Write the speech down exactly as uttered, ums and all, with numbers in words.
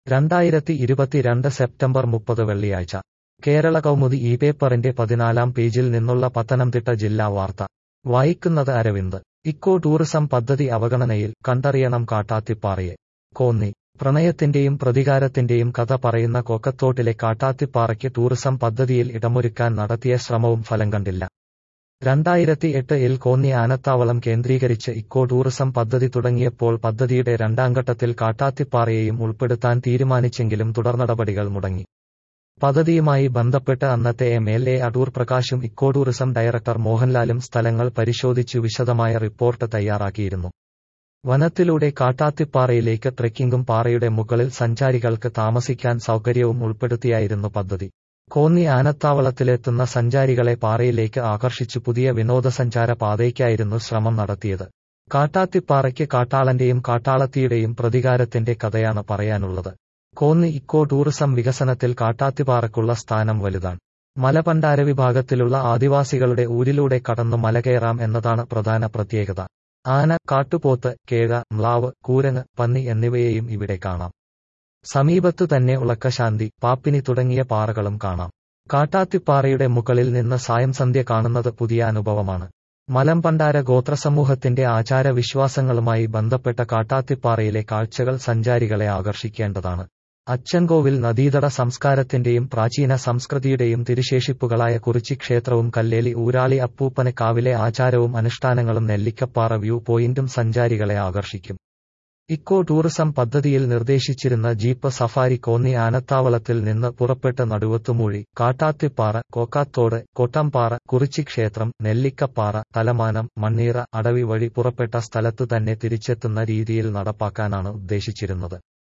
രണ്ടായിരത്തി ഇരുപത്തിരണ്ട് സെപ്റ്റംബർ മുപ്പത് വെള്ളിയാഴ്ച കേരള കൗമുദി ഈ പേപ്പറിന്റെ പതിനാലാം പേജിൽ നിന്നുള്ള പത്തനംതിട്ട ജില്ലാ വാർത്ത വായിക്കുന്നത് അരവിന്ദ്. ഇക്കോ ടൂറിസം പദ്ധതി അവഗണനയിൽ, കണ്ടറിയണം കാട്ടാത്തിപ്പാറയെ. കോന്നി. പ്രണയത്തിന്റെയും പ്രതികാരത്തിന്റെയും കഥ പറയുന്ന കൊക്കത്തോട്ടിലെ കാട്ടാത്തിപ്പാറയ്ക്ക് ടൂറിസം പദ്ധതിയിൽ ഇടമൊരുക്കാൻ നടത്തിയ ശ്രമവും ഫലം കണ്ടില്ല. രണ്ടായിരത്തി എട്ട് ഇൽ കോന്നി ആനത്താവളം കേന്ദ്രീകരിച്ച് ഇക്കോ ടൂറിസം പദ്ധതി തുടങ്ങിയപ്പോൾ പദ്ധതിയുടെ രണ്ടാംഘട്ടത്തിൽ കാട്ടാത്തിപ്പാറയെയും ഉൾപ്പെടുത്താൻ തീരുമാനിച്ചെങ്കിലും തുടർനടപടികൾ മുടങ്ങി. പദ്ധതിയുമായി ബന്ധപ്പെട്ട് അന്നത്തെ എം എൽ എ അടൂർ പ്രകാശും ഇക്കോ ടൂറിസം ഡയറക്ടർ മോഹൻലാലും സ്ഥലങ്ങൾ പരിശോധിച്ചു വിശദമായ റിപ്പോർട്ട് തയ്യാറാക്കിയിരുന്നു. വനത്തിലൂടെ കാട്ടാത്തിപ്പാറയിലേക്ക് ട്രെക്കിംഗും പാറയുടെ മുകളിൽ സഞ്ചാരികൾക്ക് താമസിക്കാൻ സൗകര്യവും ഉൾപ്പെടുത്തിയായിരുന്നു പദ്ധതി. കോന്നി ആനത്താവളത്തിലെത്തുന്ന സഞ്ചാരികളെ പാറയിലേക്ക് ആകർഷിച്ചു പുതിയ വിനോദസഞ്ചാര പാതയ്ക്കായിരുന്നു ശ്രമം നടത്തിയത്. കാട്ടാത്തിപ്പാറയ്ക്ക് കാട്ടാളന്റെയും കാട്ടാളത്തിയുടെയും പ്രതികാരത്തിന്റെ കഥയാണ് പറയാനുള്ളത്. കോന്നി ഇക്കോ ടൂറിസം വികസനത്തിൽ കാട്ടാത്തിപ്പാറയ്ക്കുള്ള സ്ഥാനം വലുതാണ്. മലപണ്ടാര വിഭാഗത്തിലുള്ള ആദിവാസികളുടെ ഊരിലൂടെ കടന്നു മലകയറാം എന്നതാണ് പ്രധാന പ്രത്യേകത. ആന, കാട്ടുപോത്ത്, കേഴ, മ്ലാവ്, കൂരങ്ങ്, പന്നി എന്നിവയെയും ഇവിടെ കാണാം. സമീപത്തു തന്നെ ഉളക്കശാന്തി, പാപ്പിനി തുടങ്ങിയ പാറകളും കാണാം. കാട്ടാത്തിപ്പാറയുടെ മുകളിൽ നിന്ന് സായം സന്ധ്യ കാണുന്നത് പുതിയ അനുഭവമാണ്. മലമ്പണ്ടാര ഗോത്രസമൂഹത്തിന്റെ ആചാരവിശ്വാസങ്ങളുമായി ബന്ധപ്പെട്ട കാട്ടാത്തിപ്പാറയിലെ കാഴ്ചകൾ സഞ്ചാരികളെ ആകർഷിക്കേണ്ടതാണ്. അച്ചൻകോവിൽ നദീതട സംസ്കാരത്തിന്റെയും പ്രാചീന സംസ്കൃതിയുടെയും തിരുശേഷിപ്പുകളായ കുറിച്ചി ക്ഷേത്രവും കല്ലേലി ഊരാളി അപ്പൂപ്പനക്കാവിലെ ആചാരവും അനുഷ്ഠാനങ്ങളും നെല്ലിക്കപ്പാറ വ്യൂ പോയിന്റും സഞ്ചാരികളെ ആകർഷിക്കും. ഇക്കോ ടൂറിസം പദ്ധതിയിൽ നിർദ്ദേശിച്ചിരുന്ന ജീപ്പ് സഫാരി കോന്നി ആനത്താവളത്തിൽ നിന്ന് പുറപ്പെട്ട് നടുവത്തുമൂഴി, കാട്ടാത്തിപ്പാറ, കോക്കാത്തോട്, കൊട്ടംപാറ, കുറിച്ചിക്ഷേത്രം, നെല്ലിക്കപ്പാറ, തലമാനം, മണ്ണീറ, അടവി വഴി പുറപ്പെട്ട സ്ഥലത്തു തന്നെ തിരിച്ചെത്തുന്ന രീതിയിൽ നടപ്പാക്കാനാണ് ഉദ്ദേശിച്ചിരുന്നത്.